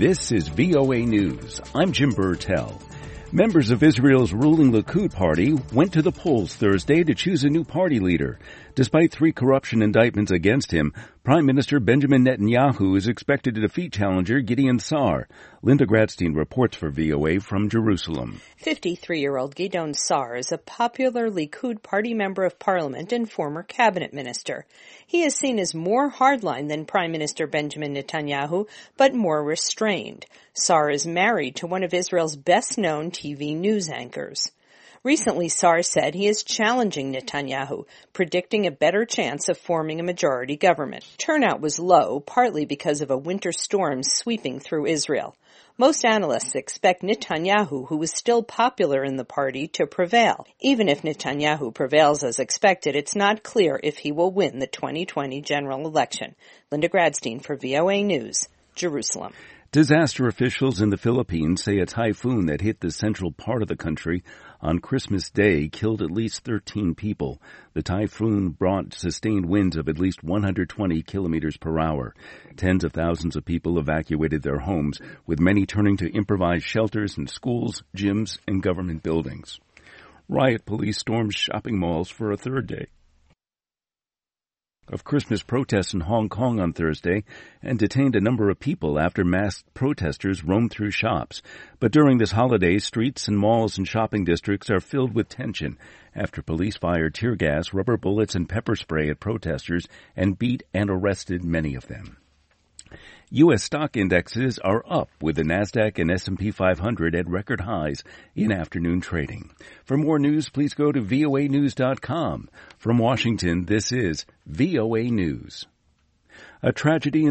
This is VOA News. I'm Jim Burtell. Members of Israel's ruling Likud party went to the polls Thursday to choose a new party leader. Despite 3 corruption indictments against him, Prime Minister Benjamin Netanyahu is expected to defeat challenger Gideon Sa'ar. Linda Gradstein reports for VOA from Jerusalem. 53-year-old Gideon Sa'ar is a popular Likud party member of parliament and former cabinet minister. He is seen as more hardline than Prime Minister Benjamin Netanyahu, but more restrained. Sa'ar is married to one of Israel's best-known TV news anchors. Recently, Sa'ar said he is challenging Netanyahu, predicting a better chance of forming a majority government. Turnout was low, partly because of a winter storm sweeping through Israel. Most analysts expect Netanyahu, who is still popular in the party, to prevail. Even if Netanyahu prevails as expected, it's not clear if he will win the 2020 general election. Linda Gradstein for VOA News, Jerusalem. Disaster officials in the Philippines say a typhoon that hit the central part of the country on Christmas Day killed at least 13 people. The typhoon brought sustained winds of at least 120 kilometers per hour. Tens of thousands of people evacuated their homes, with many turning to improvised shelters in schools, gyms, and government buildings. Riot police stormed shopping malls for a third day of Christmas protests in Hong Kong on Thursday and detained a number of people after masked protesters roamed through shops. But during this holiday, streets and malls and shopping districts are filled with tension after police fired tear gas, rubber bullets, and pepper spray at protesters and beat and arrested many of them. U.S. stock indexes are up, with the Nasdaq and S&P 500 at record highs in afternoon trading. For more news, please go to voanews.com. From Washington, this is VOA News. A tragedy